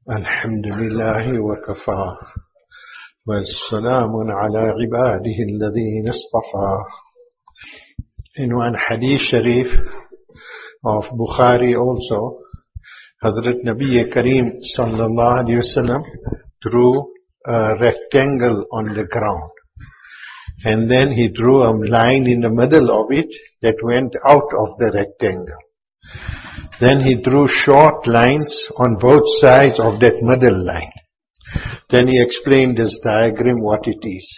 الحمد لله وكفى والسلام على عباده الذين اصطفى. In one hadith sharif of Bukhari also, Hazrat Nabi Kareem sallallahu alayhi wasallam drew a rectangle on the ground, and then he drew a line in the middle of it that went out of the rectangle. Then he drew short lines on both sides of that middle line. Then he explained this diagram what it is.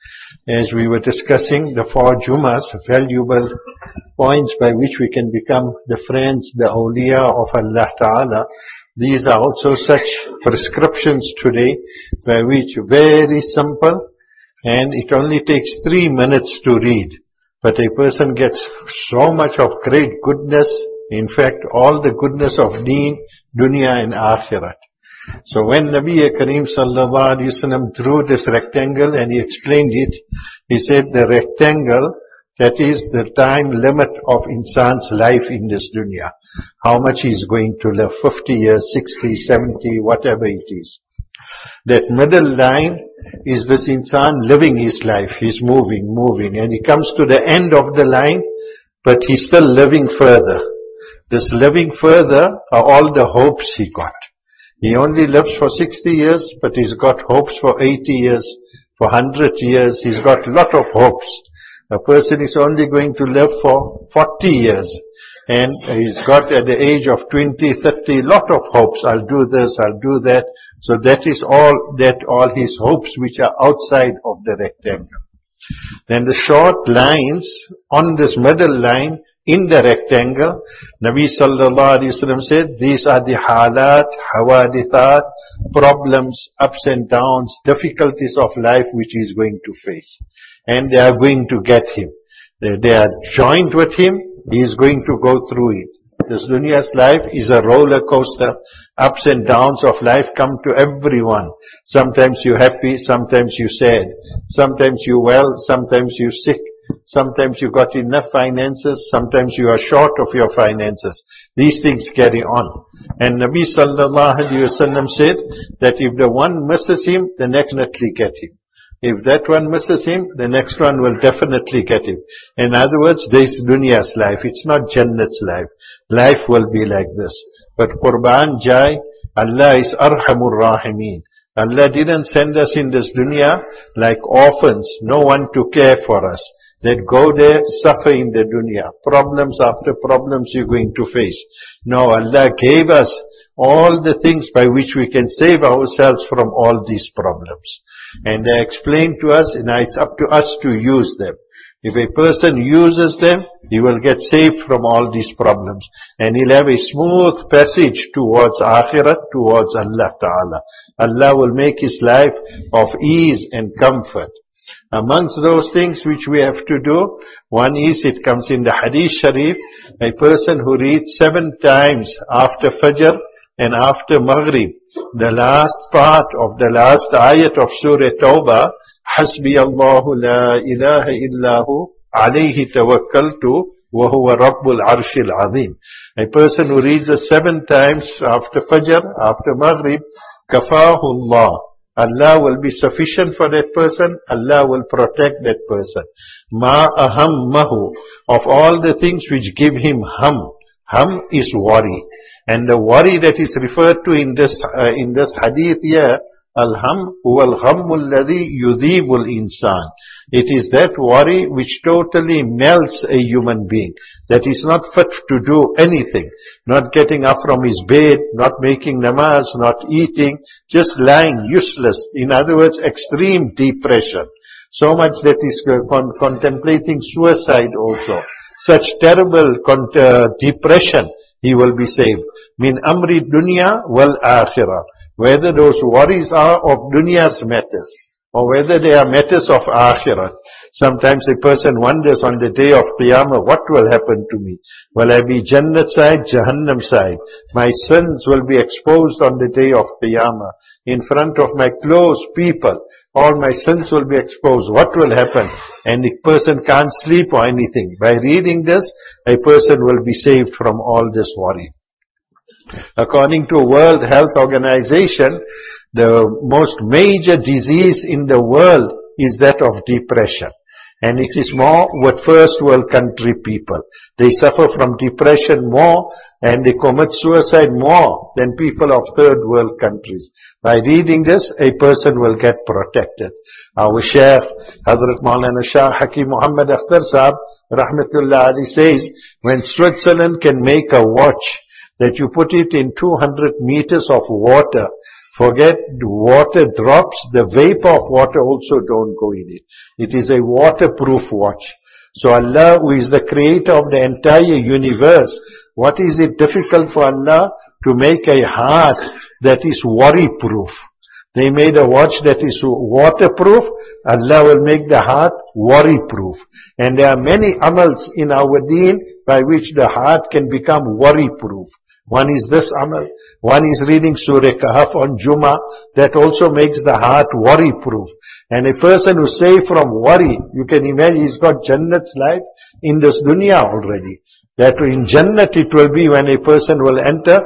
As we were discussing the 4 Jumas, valuable points by which we can become the friends, the awliya of Allah Ta'ala, these are also such prescriptions today by which very simple, and it only takes 3 minutes to read. But a person gets so much of great goodness, in fact all the goodness of deen, dunya and akhirat. So when Nabi Kareem sallallahu alaihi wasallam drew this rectangle and he explained it, he said the rectangle, that is the time limit of insan's life in this dunya. How much he is going to live, 50 years, 60, 70, whatever it is. That middle line is this insan living his life. He's moving, and he comes to the end of the line, but he's still living further. This living further are all the hopes he got. He only lives for 60 years, but he's got hopes for 80 years, for 100 years. He's got a lot of hopes. A person is only going to live for 40 years, and he's got at the age of 20, 30, lot of hopes. I'll do this, I'll do that. So that is all his hopes which are outside of the rectangle. Then the short lines on this middle line in the rectangle, Nabi sallallahu alaihi wasallam said, these are the halat, hawadithat, problems, ups and downs, difficulties of life which he is going to face. And they are going to get him. They are joined with him, he is going to go through it. This dunya's life is a roller coaster. Ups and downs of life come to everyone. Sometimes you're happy, sometimes you're sad. Sometimes you're well, sometimes you're sick. Sometimes you got enough finances, sometimes you are short of your finances. These things carry on. And Nabi sallallahu alaihi wasallam said that if the one misses him, the next definitely get him. If that one misses him, the next one will definitely get him. In other words, this dunya's life. It's not Jannat's life. Life will be like this. But Qurban Jai, Allah is Arhamur Rahimeen. Allah didn't send us in this dunya like orphans, no one to care for us. That go there, suffer in the dunya. Problems after problems you're going to face. No, Allah gave us all the things by which we can save ourselves from all these problems. And they explain to us, and it's up to us to use them. If a person uses them, he will get saved from all these problems. And he'll have a smooth passage towards akhirat, towards Allah Ta'ala. Allah will make his life of ease and comfort. Amongst those things which we have to do, one is, it comes in the Hadith Sharif, a person who reads 7 times after Fajr and after Maghrib, the last part of the last ayat of Surah Tawbah, Hasbi Allahu la ilaha illahu alayhi tawakkaltu wa huwa rabbul arshil azim. A person who reads it 7 times after Fajr, after Maghrib, kafahu Allah. Allah will be sufficient for that person. Allah will protect that person. Ma ahammahu. Of all the things which give him hum. Hum is worry. And the worry that is referred to in this hadith here, al-ham huwa al-ghammu alladhi yudhibu al-insan. It is that worry which totally melts a human being. That is not fit to do anything. Not getting up from his bed, not making namaz, not eating, just lying useless. In other words, extreme depression. So much that is contemplating suicide also. Such terrible depression, he will be saved. Min amri dunya wal akhirah. Whether those worries are of dunya's matters, or whether they are matters of akhirat. Sometimes a person wonders on the day of Qiyamah, what will happen to me? Will I be Jannat side, Jahannam side? My sins will be exposed on the day of Qiyamah. In front of my close people, all my sins will be exposed. What will happen? And the person can't sleep or anything. By reading this, a person will be saved from all this worry. According to World Health Organization, the most major disease in the world is that of depression. And it is more with first world country people. They suffer from depression more and they commit suicide more than people of third world countries. By reading this, a person will get protected. Our Shaykh, Hazrat Maulana Shah Hakim Muhammad Akhtar Sahab, Rahmatullah Ali says, when Switzerland can make a watch that you put it in 200 meters of water, forget the water drops, the vapor of water also don't go in it. It is a waterproof watch. So Allah, who is the creator of the entire universe, what is it difficult for Allah to make a heart that is worry-proof? They made a watch that is waterproof. Allah will make the heart worry-proof. And there are many amals in our deen by which the heart can become worry-proof. One is this amal. One is reading Surah Kahf on Jummah. That also makes the heart worry-proof. And a person who's safe from worry, you can imagine he's got Jannat's life in this dunya already. That in Jannat it will be when a person will enter,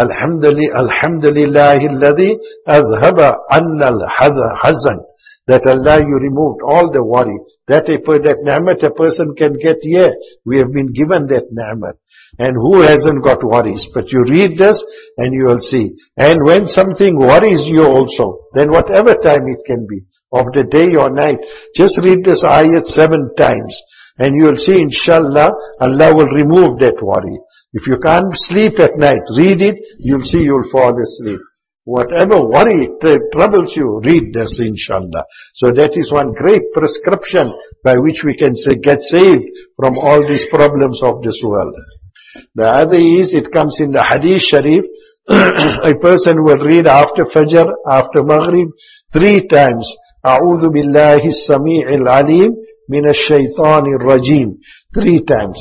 Alhamdulillahi alladhi adhaba anna al-hazan. That Allah, you removed all the worry. That ni'mat a person can get here. We have been given that ni'mat. And who hasn't got worries? But you read this and you will see. And when something worries you also, then whatever time it can be, of the day or night, just read this ayat 7 times. And you will see, inshallah, Allah will remove that worry. If you can't sleep at night, read it, you'll see you'll fall asleep. Whatever worry troubles you, read this, inshallah. So that is one great prescription by which we can get saved from all these problems of this world. The other is, it comes in the Hadith Sharif, a person will read after Fajr, after Maghrib, 3 times, A'udhu billahi as-sami'il alim min ash-shaytanir rajim, 3 times.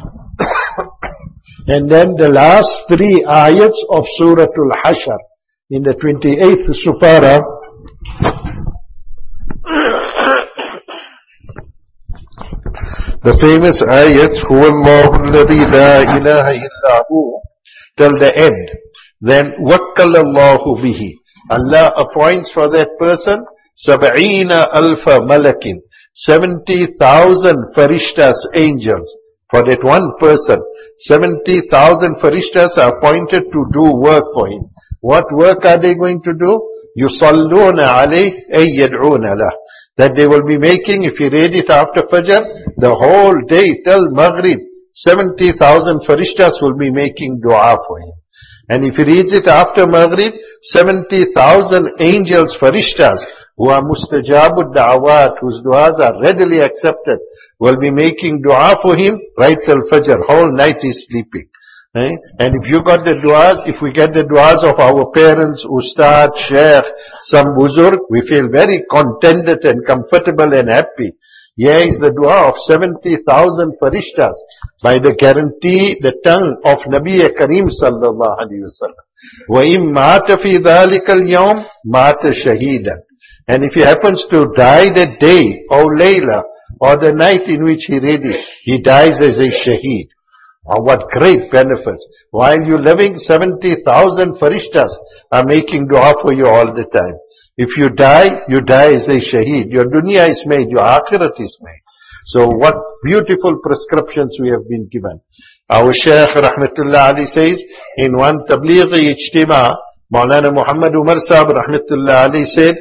And then the last 3 ayats of Surah Al-Hashr, in the 28th Supara, the famous ayats, Huwallahu alladhi la ilaha illa hu, till the end. Then, Wakkalallahu bihi. Allah appoints for that person, 70,000 malakin, 70,000 farishtas, angels. For that one person, 70,000 farishtas are appointed to do work for him. What work are they going to do? Yusalluna alayh ay yad'una lah. That they will be making, if you read it after Fajr, the whole day till Maghrib, 70,000 farishtas will be making dua for him. And if he reads it after Maghrib, 70,000 angels, farishtas, who are mustajabud da'awat, whose du'as are readily accepted, will be making dua for him right till Fajr. Whole night he's sleeping. And if you got the du'as, if we get the du'as of our parents, ustad, sheikh, some buzurg, we feel very contented and comfortable and happy. Here is the dua of 70,000 farishtas by the guarantee, the tongue of Nabi Kareem sallallahu alayhi wa sallam. وَإِمْ مَاتَ فِي ذَلِكَ الْيَوْمِ مَاتَ شَهِيدًا. And if he happens to die that day, or Layla, or the night in which he read it, he dies as a shaheed. Oh, what great benefits. While you're living, 70,000 farishtas are making dua for you all the time. If you die as a shaheed. Your dunya is made, your akhirat is made. So what beautiful prescriptions we have been given. Our Shaykh Rahmatullah Ali says, in one Tablighi Ijtima, Maulana Muhammad Umar Sahib Rahmatullah Ali said,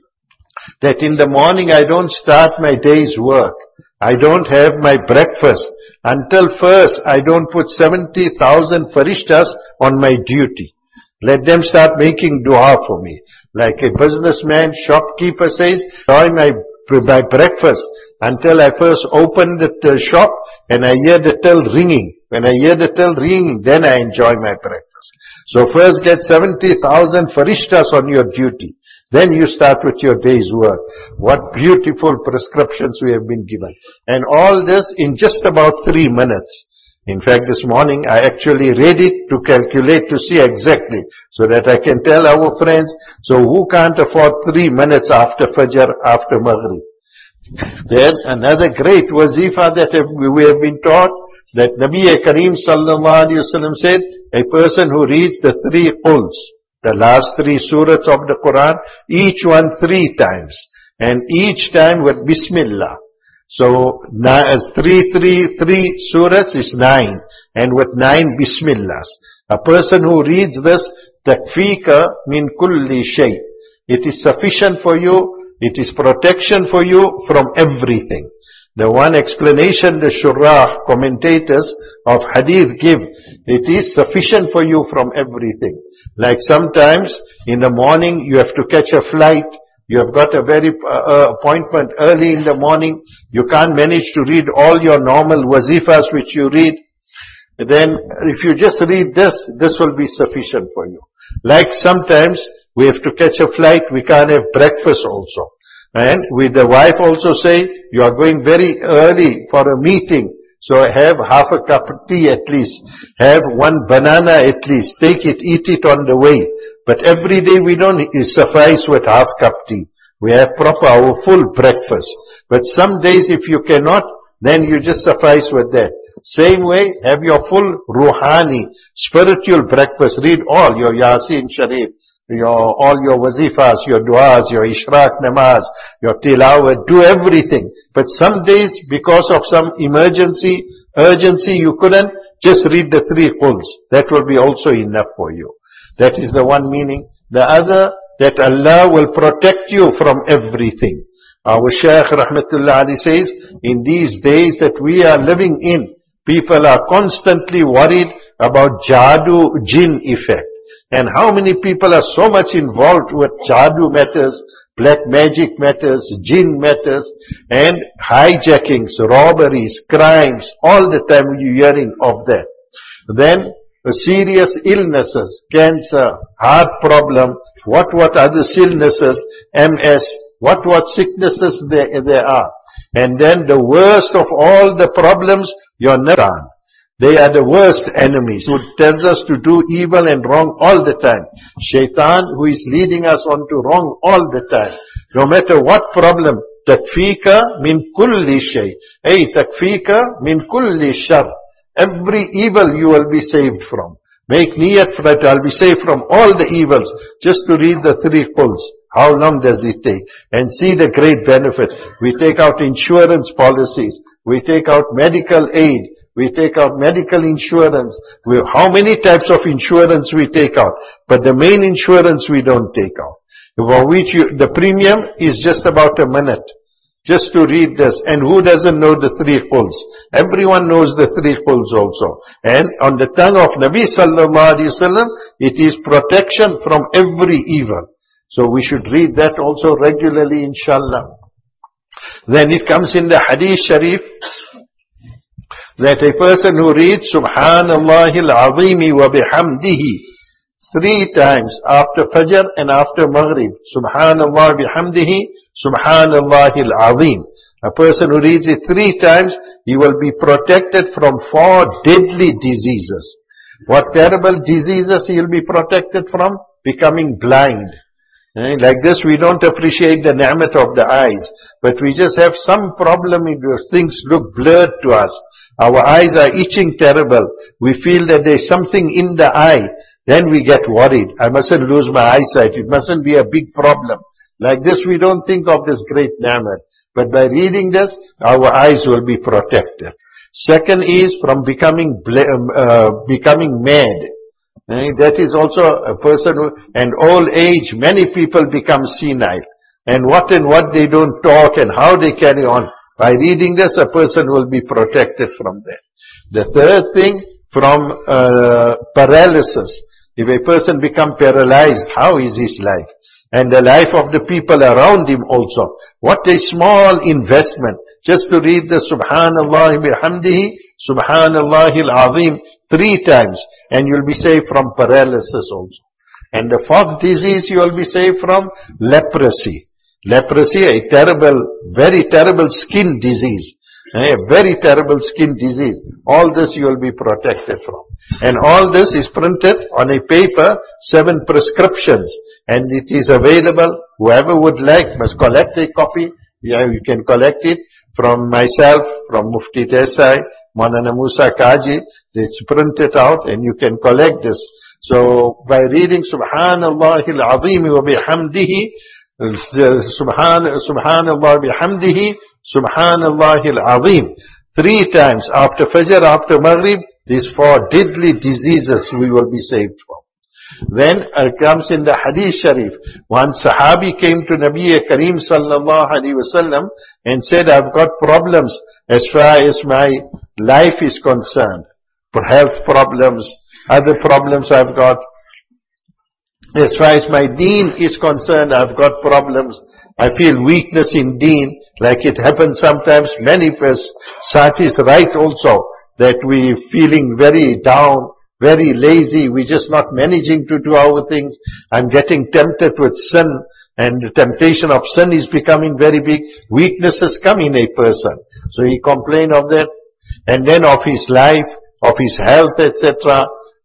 that in the morning I don't start my day's work. I don't have my breakfast until first I don't put 70,000 farishtas on my duty. Let them start making dua for me. Like a businessman, shopkeeper says, enjoy my breakfast until I first open the shop and I hear the till ringing. When I hear the till ringing, then I enjoy my breakfast. So first get 70,000 farishtas on your duty. Then you start with your day's work. What beautiful prescriptions we have been given. And all this in just about 3 minutes. In fact, this morning I actually read it to calculate to see exactly, so that I can tell our friends, so who can't afford 3 minutes after Fajr, after Maghrib? Then another great wazifa that we have been taught, that Nabi Kareem sallallahu alayhi wasallam said, a person who reads the 3 quls, the last 3 surahs of the Quran, each one 3 times, and each time with Bismillah. So 3 surahs is 9, and with 9 Bismillahs. A person who reads this, takfika min kulli shay. It is sufficient for you, it is protection for you from everything. The one explanation the shurrah, commentators of hadith give, it is sufficient for you from everything. Like sometimes in the morning you have to catch a flight, you have got a very appointment early in the morning, you can't manage to read all your normal wazifas which you read. Then if you just read this, this will be sufficient for you. Like sometimes we have to catch a flight, we can't have breakfast also. And with the wife also say, you are going very early for a meeting, so have half a cup of tea at least, have 1 banana at least, take it, eat it on the way. But every day we don't suffice with half cup tea. We have proper, our full breakfast. But some days if you cannot, then you just suffice with that. Same way, have your full ruhani, spiritual breakfast. Read all your Yasin Sharif, all your wazifas, your du'as, your ishraq namaz, your tilawat, do everything. But some days, because of some emergency, urgency, you couldn't, just read the 3 quls. That will be also enough for you. That is the one meaning. The other, that Allah will protect you from everything. Our Shaykh Rahmatullah Ali says, in these days that we are living in, people are constantly worried about jadoo, jinn effect. And how many people are so much involved with jadoo matters, black magic matters, jinn matters, and hijackings, robberies, crimes, all the time you're hearing of that. Then serious illnesses, cancer, heart problem, what other illnesses, MS, what sicknesses there are. And then the worst of all the problems, your nafs. They are the worst enemies who tells us to do evil and wrong all the time. Shaitan who is leading us on to wrong all the time. No matter what problem, takfika min kulli shay. Hey, takfika min kulli shar. Every evil you will be saved from. Make niyat for that I'll be saved from all the evils. Just to read the 3 quls. How long does it take? And see the great benefit. We take out insurance policies. We take out medical aid. We take out medical insurance. How many types of insurance we take out? But the main insurance we don't take out. For which the premium is just about a minute. Just to read this. And who doesn't know the 3 quls? Everyone knows the 3 quls also. And on the tongue of Nabi sallallahu alaihi wasallam, it is protection from every evil. So we should read that also regularly, inshallah. Then it comes in the Hadith Sharif that a person who reads Subhanallah al-Azimi wa bihamdihi 3 times after Fajr and after Maghrib. Subhanallah bihamdihi, Subhanallah al-Azim. A person who reads it 3 times, he will be protected from 4 deadly diseases. What terrible diseases he will be protected from? Becoming blind. Like this we don't appreciate the ni'mat of the eyes, but we just have some problem in those things look blurred to us. Our eyes are itching terrible. We feel that there's something in the eye. Then we get worried. I mustn't lose my eyesight. It mustn't be a big problem. Like this we don't think of this great ni'mat. But by reading this, our eyes will be protected. Second is from becoming mad. That is also a person who, and old age, many people become senile. And what they don't talk and how they carry on. By reading this, a person will be protected from that. The third thing, from paralysis. If a person become paralyzed, how is his life? And the life of the people around him also. What a small investment. Just to read the Subhanallah bihamdihi, Subhanallah al-Azim 3 times. And you'll be saved from paralysis also. And the 4th disease you will be saved from, leprosy. Leprosy, a terrible, very terrible skin disease. A very terrible skin disease. All this you will be protected from. And all this is printed on a paper, 7 prescriptions. And it is available. Whoever would like must collect a copy. Yeah, you can collect it from myself, from Mufti Desai, Maulana Musa Kaji, it's printed out and you can collect this. So by reading Subhanallah al-Azim wa bihamdihi, Subhanallah bihamdihi, Subhanallah al-Azim, 3 times after Fajr, after Maghrib, these 4 deadly diseases we will be saved from. Then it comes in the Hadith Sharif, one Sahabi came to Nabi Kareem sallallahu alaihi wasallam and said, I've got problems as far as my life is concerned. For health problems, other problems I've got. As far as my deen is concerned, I've got problems. I feel weakness in deen, like it happens sometimes. Many Satis write also that we feeling very down, very lazy, we're just not managing to do our things. I'm getting tempted with sin, and the temptation of sin is becoming very big. Weaknesses come in a person. So he complained of that. And then of his life, of his health, etc.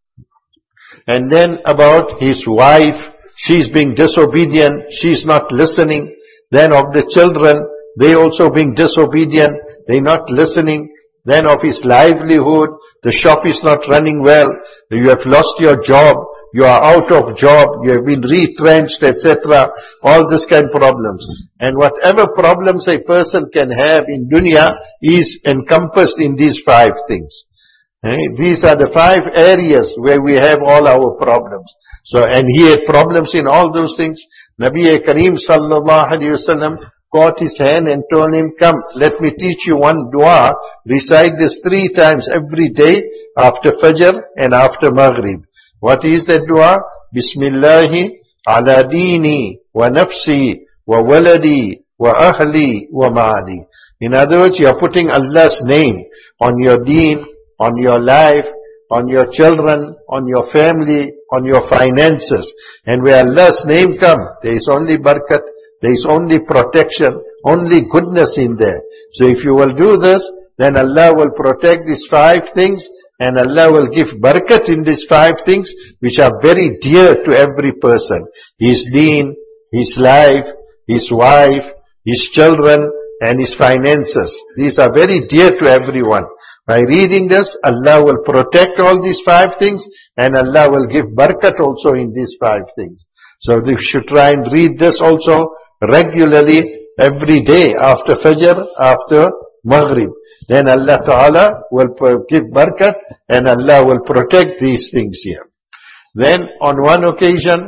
And then about his wife, she's being disobedient, she's not listening. Then of the children, they also being disobedient, they're not listening. Then of his livelihood, the shop is not running well, you have lost your job, you are out of job, you have been retrenched, etc. All this kind of problems. And whatever problems a person can have in dunya is encompassed in these 5 things. These are the 5 areas where we have all our problems. So, and he had problems in all those things. Nabi Kareem sallallahu alaihi wasallam caught his hand and told him, come, let me teach you one dua. Recite this 3 times every day after Fajr and after Maghrib. What is that dua? Bismillahi ala dini wa nafsi wa waladi wa ahli wa ma'ali. In other words, you are putting Allah's name on your deen, on your life, on your children, on your family, on your finances. And where Allah's name comes, there is only barakat, there is only protection, only goodness in there. So if you will do this, then Allah will protect these 5 things, and Allah will give barakat in these 5 things, which are very dear to every person. His deen, his life, his wife, his children, and his finances. These are very dear to everyone. By reading this, Allah will protect all these 5 things, and Allah will give barakat also in these 5 things. So we should try and read this also regularly every day after Fajr, after Maghrib. Then Allah Ta'ala will give barakat, and Allah will protect these things here. Then on one occasion,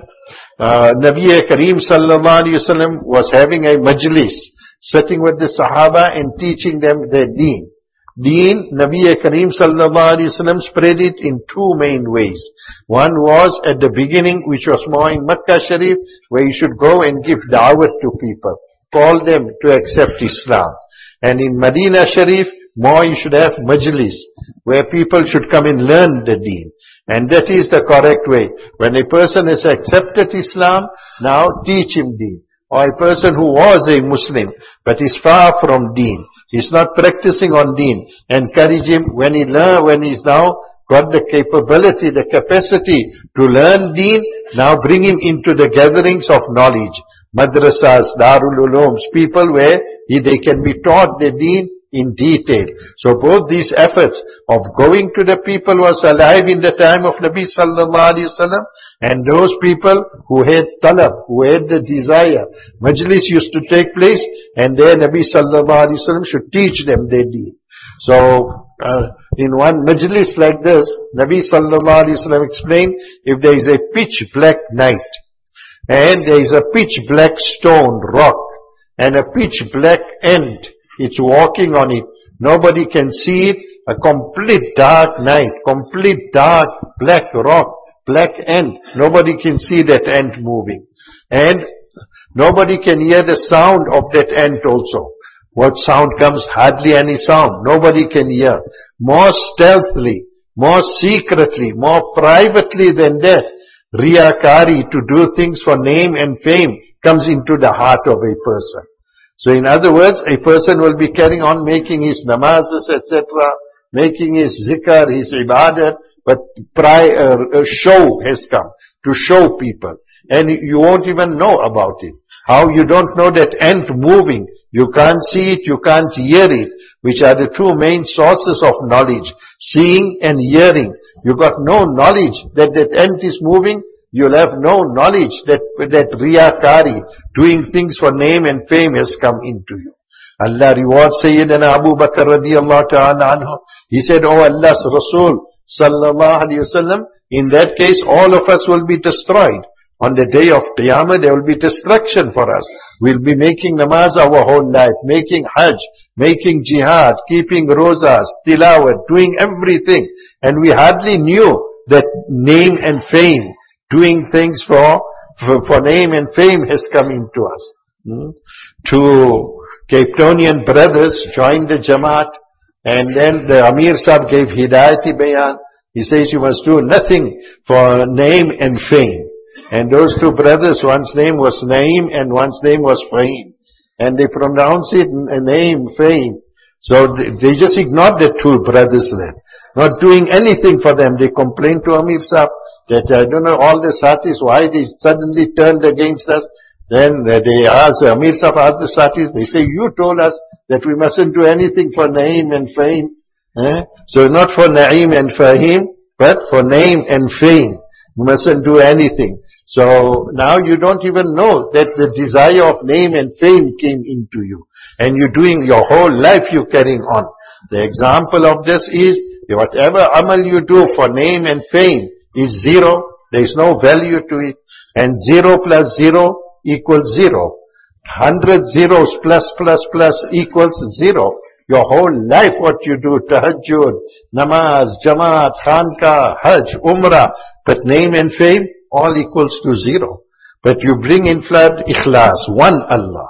Nabi Kareem sallallahu alaihi wasallam was having a majlis, sitting with the Sahaba and teaching them their deen. Deen, Nabi Kareem sallallahu alaihi wasallam spread it in 2 main ways. One was at the beginning, which was more in Makkah Sharif, where you should go and give da'wat to people, call them to accept Islam. And in Medina Sharif, more you should have majlis, where people should come and learn the deen. And that is the correct way. When a person has accepted Islam, now teach him deen. Or a person who was a Muslim, but is far from deen, he's not practicing on deen, encourage him when he's now got the capability, the capacity to learn deen, now bring him into the gatherings of knowledge. Madrasas, Darul Ulooms, people where they can be taught the deen in detail. So both these efforts of going to the people who was alive in the time of Nabi sallallahu alaihi wasallam, and those people who had talab, who had the desire, majlis used to take place, and there Nabi sallallahu alaihi wasallam should teach them their deen. So in one majlis like this, Nabi sallallahu alaihi wasallam explained, if there is a pitch black night, and there is a pitch black stone, rock, and a pitch black ant, it's walking on it, nobody can see it, a complete dark night, complete dark black rock, black ant, nobody can see that ant moving. And nobody can hear the sound of that ant also. What sound comes? Hardly any sound. Nobody can hear. More stealthily, more secretly, more privately than that, riyakari, to do things for name and fame, comes into the heart of a person. So in other words, a person will be carrying on making his namazes, etc., making his zikr, his ibadat, but show has come, to show people. And you won't even know about it. How you don't know that ant moving? You can't see it, you can't hear it, which are the two main sources of knowledge. Seeing and hearing. You got no knowledge that ant is moving. You'll have no knowledge that riyakari, doing things for name and fame, has come into you. Allah rewards Sayyidina Abu Bakr radiyallahu ta'ala anhu. He said, "Oh Allah's Rasul sallallahu alayhi wasallam, in that case all of us will be destroyed. On the day of Qiyamah there will be destruction for us. We'll be making namaz our whole life, making hajj, making jihad, keeping rozas, tilawat, doing everything. And we hardly knew that name and fame, doing things for name and fame has come into us." Two Cape Townian brothers joined the Jamaat, and then the Amir Sahib gave Hidayati Bayan. He says you must do nothing for name and fame. And those two brothers, one's name was Naim and one's name was Fahim. And they pronounced it name, fame. So they just ignored the two brothers then. Not doing anything for them. They complained to Amir Sahib that I don't know all the Satis, why they suddenly turned against us. Then they asked, Amir Sahib asked the Satis, they say, you told us that we mustn't do anything for Naim and fame. So not for Naim and Fahim, but for name and fame. You mustn't do anything. So now you don't even know that the desire of name and fame came into you. And you're doing your whole life, you're carrying on. The example of this is, whatever amal you do for name and fame is zero. There is no value to it. And 0 plus 0 equals 0. 100 zeros plus equals 0. Your whole life what you do, tahajjud, namaz, jamaat, khanka, hajj, umrah, but name and fame, all equals to 0. But you bring in flood ikhlas, one Allah.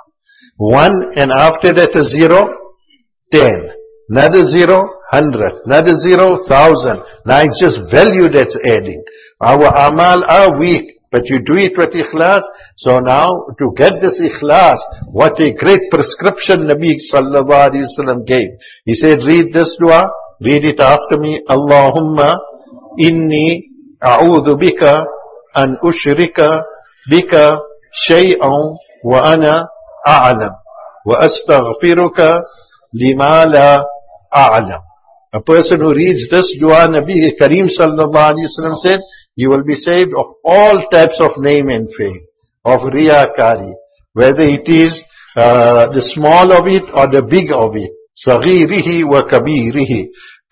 1 and after that a 0, 10. Another 0, 100. Another 0, 1,000. Now it's just value that's adding. Our amal are weak, but you do it with ikhlas. So now to get this ikhlas, what a great prescription Nabi sallallahu alaihi wasallam gave. He said, read this dua, read it after me. Allahumma inni a'udhu bika an ushrika bika shay'an wa ana a'lam wa astaghfiruka lima la a'lam. A person who reads this dua, Nabi Kareem sallallahu alaihi wasallam said, he will be saved of all types of name and fame, of riyakari, whether it is the small of it or the big of it. Saghirihi wa kabirihi,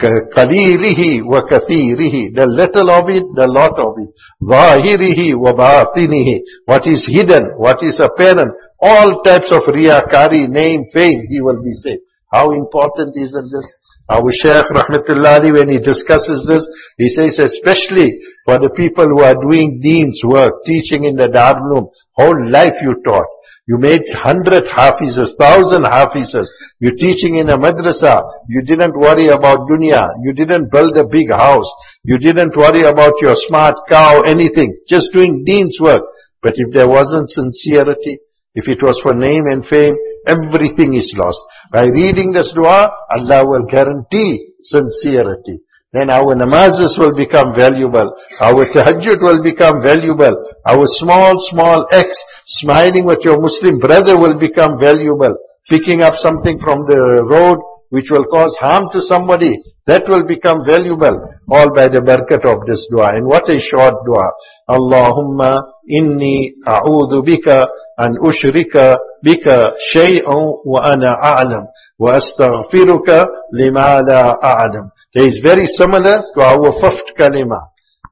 qalilihi wa kathirihi, the little of it, the lot of it. Zahirihi wa batinihi, what is hidden, what is apparent, all types of riyakari, name, fame, he will be saved. How important is this? Our Shaykh Rahmatullahi, when he discusses this, he says especially for the people who are doing Deen's work, teaching in the Darul, whole life you taught. You made 100 hafizes, 1,000 hafizes. You're teaching in a madrasa. You didn't worry about dunya. You didn't build a big house. You didn't worry about your smart car or anything. Just doing Deen's work. But if there wasn't sincerity, if it was for name and fame, everything is lost. By reading this dua, Allah will guarantee sincerity. Then our namazes will become valuable. Our tahajjud will become valuable. Our small acts, smiling with your Muslim brother will become valuable. Picking up something from the road which will cause harm to somebody, that will become valuable. All by the barakat of this dua. And what a short dua. Allahumma inni a'udhu bika an ushrika bika shay'an wa ana a'lam wa astaghfiruka lima la a'lam. It is very similar to our fifth kalima.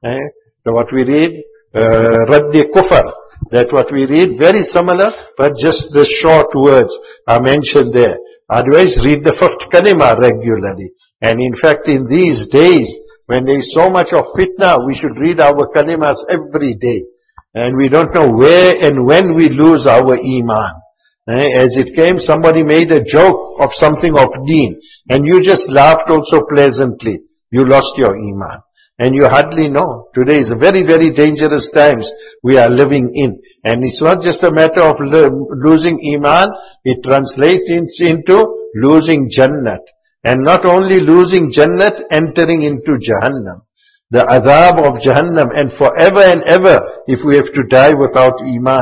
So what we read, Raddi Kufar. That what we read, very similar, but just the short words are mentioned there. Otherwise, read the fifth kalima regularly. And in fact, in these days, when there is so much of fitna, we should read our kalimas every day. And we don't know where and when we lose our iman. As it came, somebody made a joke of something of deen, and you just laughed also pleasantly. You lost your iman. And you hardly know. Today is very, very dangerous times we are living in. And it's not just a matter of losing iman, it translates into losing Jannat. And not only losing Jannat, entering into Jahannam. The adhab of Jahannam, and forever and ever, if we have to die without iman.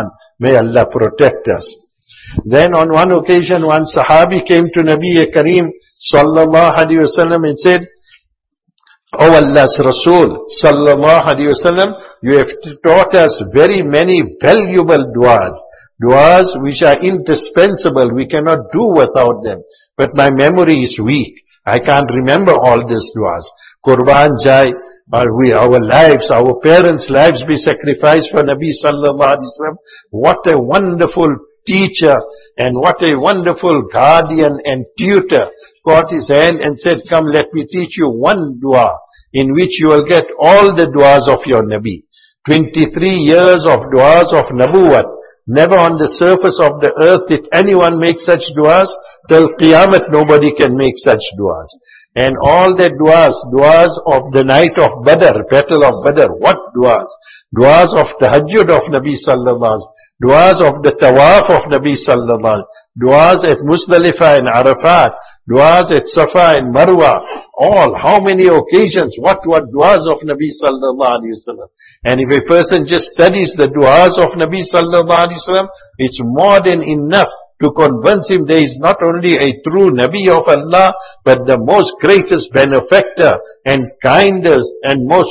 May Allah protect us. Then on one occasion, one Sahabi came to Nabi Kareem sallallahu alaihi wasallam and said, "O Allah's Rasul sallallahu alaihi wasallam, you have taught us very many valuable du'as. Du'as which are indispensable. We cannot do without them. But my memory is weak. I can't remember all these du'as. Qurban jai, our lives, our parents' lives be sacrificed for Nabi sallallahu alaihi wasallam. What a wonderful teacher and what a wonderful guardian and tutor." Caught his hand and said, "Come, let me teach you one dua in which you will get all the duas of your Nabi." 23 years of duas of Nabuwat. Never on the surface of the earth did anyone make such duas. Till Qiyamah nobody can make such duas. And all the duas of the night of Badr, battle of Badr. What duas? Duas of tahajjud of Nabi sallallahu alaihi wasallam. Duas of the tawaf of Nabi sallallahu alaihi wasallam. Duas at Muzdalifah and Arafat. Duas at Safa and Marwa. All, how many occasions, what duas of Nabi sallallahu alaihi wasallam. And if a person just studies the duas of Nabi sallallahu alaihi wasallam, it's more than enough to convince him there is not only a true Nabi of Allah, but the most greatest benefactor and kindest and most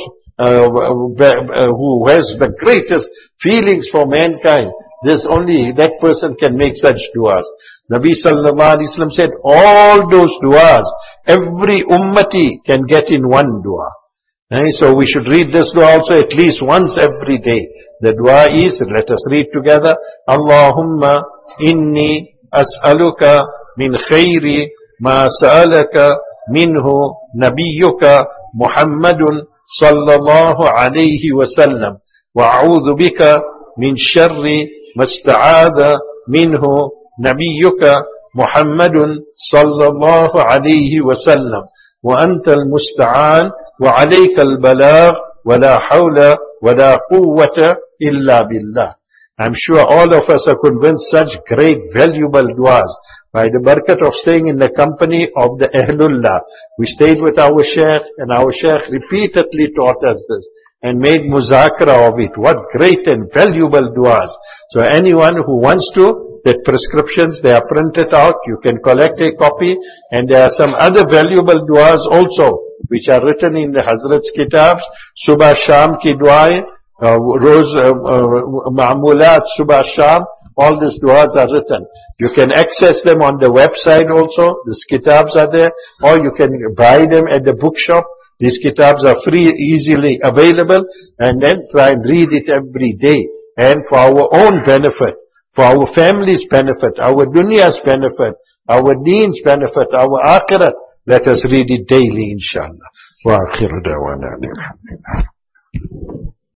who has the greatest feelings for mankind. Only that person can make such duas. Nabi sallallahu alaihi wasallam said, all those duas, every ummati can get in one dua. So we should read this dua also at least once every day. The dua is, let us read together, Allahumma inni as'aluka min khayri ma sa'alaka minhu nabiyyuka Muhammadun sallallahu alayhi wa sallam wa a'udhu bika min sharri ma ista'adha minhu nabiyyuka Muhammadun sallallahu alayhi wa sallam wa anta al-musta'an wa alayka al-balagh wa la hawla wa la quwwata illa billah. I'm sure all of us are convinced such great valuable duas by the barakat of staying in the company of the Ahlullah. We stayed with our Shaykh and our Shaykh repeatedly taught us this and made muzakara of it. What great and valuable duas. So anyone who wants to, the prescriptions, they are printed out. You can collect a copy, and there are some other valuable duas also which are written in the Hazrat's kitabs. Subah Sham ki duaएं, Roz Ma'mulat, Subah Sham, all these duas are written. You can access them on the website also. These kitabs are there, or you can buy them at the bookshop. These kitabs are free, easily available, and then try and read it every day. And for our own benefit, for our family's benefit, our dunya's benefit, our deen's benefit, our akhirat, let us read it daily, inshallah. Wa akhiru dawana alhamdulillah.